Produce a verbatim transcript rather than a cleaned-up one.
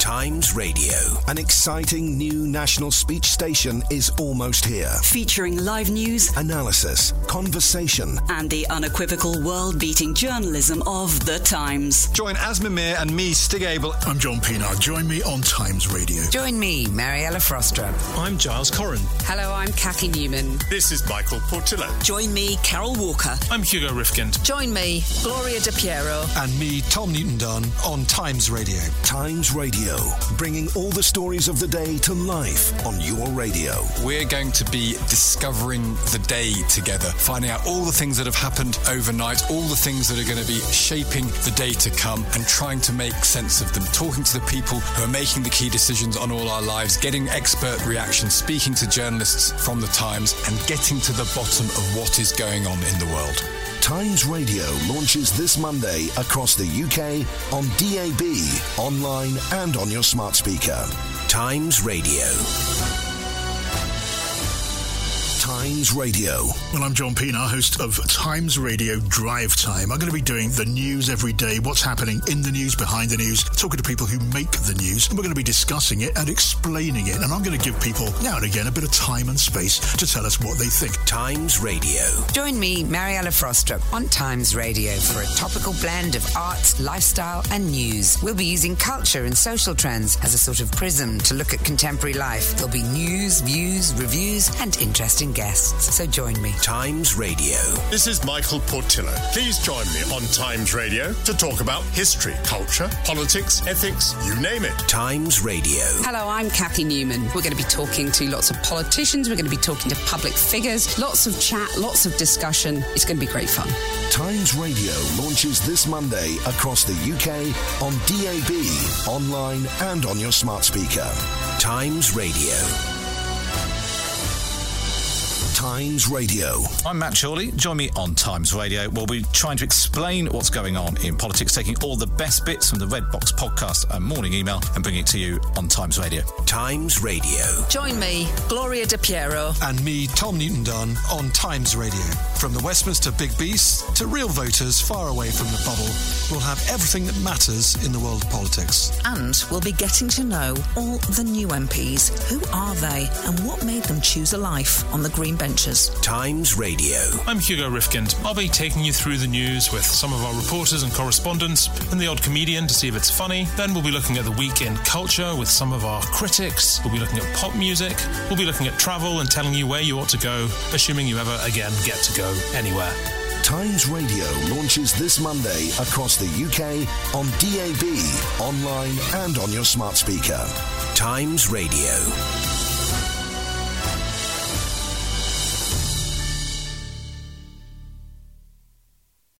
Times Radio, an exciting new national speech station, is almost here. Featuring live news, analysis, conversation, and the unequivocal world-beating journalism of The Times. Join Asma Mir and me, Stig Abel. I'm John Pienaar. Join me on Times Radio. Join me, Mariella Frostrup. I'm Giles Corrin. Hello, I'm Kathy Newman. This is Michael Portillo. Join me, Carol Walker. I'm Hugo Rifkind. Join me, Gloria De Piero. And me, Tom Newton-Dunn, on Times Radio. Times Radio, bringing all the stories of the day to life on your radio. We're going to be discovering the day together, finding out all the things that have happened overnight, all the things that are going to be shaping the day to come, and trying to make sense of them, talking to the people who are making the key decisions on all our lives, getting expert reactions, speaking to journalists from the Times, and getting to the bottom of what is going on in the world. Times Radio launches this Monday across the U K on D A B, online and on your smart speaker. Times Radio. Times Radio. Well, I'm John Pienaar, host of Times Radio Drive Time. I'm going to be doing the news every day, what's happening in the news, behind the news, talking to people who make the news, and we're going to be discussing it and explaining it. And I'm going to give people, now and again, a bit of time and space to tell us what they think. Times Radio. Join me, Mariella Frostrup, on Times Radio for a topical blend of arts, lifestyle and news. We'll be using culture and social trends as a sort of prism to look at contemporary life. There'll be news, views, reviews and interesting guests, so join me. Times Radio. This is Michael Portillo. Please join me on Times Radio to talk about history, culture, politics, ethics, you name it. Times Radio. Hello, I'm Kathy Newman. We're going to be talking to lots of politicians. We're going to be talking to public figures. Lots of chat, lots of discussion. It's going to be great fun. Times Radio launches this Monday across the U K on D A B, online and on your smart speaker. Times Radio. Times Radio. I'm Matt Chorley. Join me on Times Radio. We'll be trying to explain what's going on in politics, taking all the best bits from the Red Box podcast and morning email and bringing it to you on Times Radio. Times Radio. Join me, Gloria De Piero. And me, Tom Newton-Dunn, on Times Radio. From the Westminster Big Beast to real voters far away from the bubble, we'll have everything that matters in the world of politics. And we'll be getting to know all the new M Ps. Who are they and what made them choose a life on the green benches? Times Radio. I'm Hugo Rifkind. I'll be taking you through the news with some of our reporters and correspondents and the odd comedian to see if it's funny. Then we'll be looking at the week in culture with some of our critics. We'll be looking at pop music. We'll be looking at travel and telling you where you ought to go, assuming you ever again get to go anywhere. Times Radio launches this Monday across the U K on D A B, online and on your smart speaker. Times Radio.